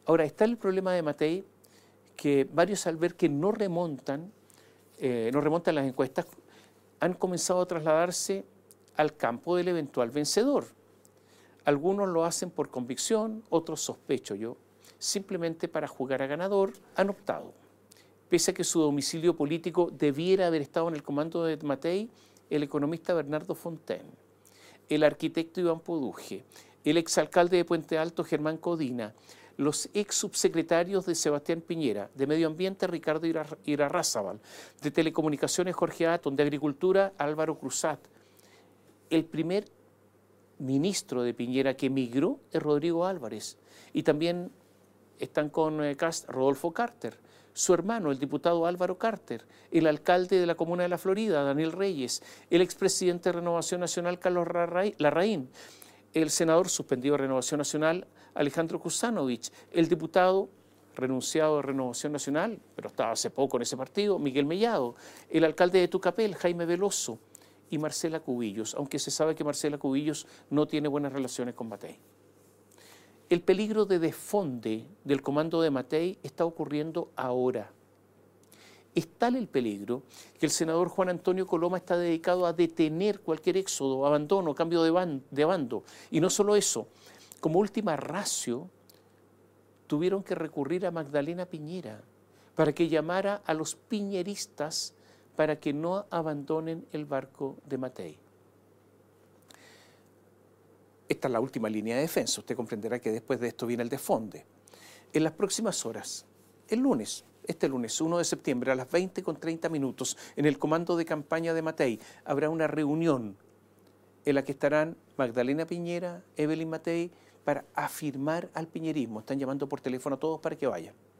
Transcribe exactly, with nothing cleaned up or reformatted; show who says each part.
Speaker 1: Ahora, está el problema de Matei, que varios al ver que no remontan, eh, no remontan las encuestas, han comenzado a trasladarse al campo del eventual vencedor. Algunos lo hacen por convicción, otros, sospecho yo, simplemente para jugar a ganador, han optado. Pese a que su domicilio político debiera haber estado en el comando de Matei, el economista Bernardo Fontaine, el arquitecto Iván Poduje, el exalcalde de Puente Alto Germán Codina, los ex subsecretarios de Sebastián Piñera, de Medio Ambiente Ricardo Irarrázaval, de Telecomunicaciones Jorge Atón, de Agricultura Álvaro Cruzat. El primer ministro de Piñera que emigró es Rodrigo Álvarez, y también están con eh, Cast Rodolfo Carter, su hermano, el diputado Álvaro Carter, el alcalde de la Comuna de la Florida, Daniel Reyes, el expresidente de Renovación Nacional, Carlos Larraín, el senador suspendido de Renovación Nacional, Alejandro Kusanovich, el diputado renunciado de Renovación Nacional, pero estaba hace poco en ese partido, Miguel Mellado, el alcalde de Tucapel, Jaime Veloso, y Marcela Cubillos, aunque se sabe que Marcela Cubillos no tiene buenas relaciones con Matei. El peligro de desfonde del comando de Matei está ocurriendo ahora. Es tal el peligro que el senador Juan Antonio Coloma está dedicado a detener cualquier éxodo, abandono, cambio de, ban de bando. Y no solo eso, como última ratio, tuvieron que recurrir a Magdalena Piñera para que llamara a los piñeristas para que no abandonen el barco de Matei. Esta es la última línea de defensa. Usted comprenderá que después de esto viene el desfonde. En las próximas horas, el lunes, este lunes, uno de septiembre, a las veinte con treinta minutos, en el comando de campaña de Matei, habrá una reunión en la que estarán Magdalena Piñera, Evelyn Matei, para afirmar al piñerismo. Están llamando por teléfono a todos para que vayan.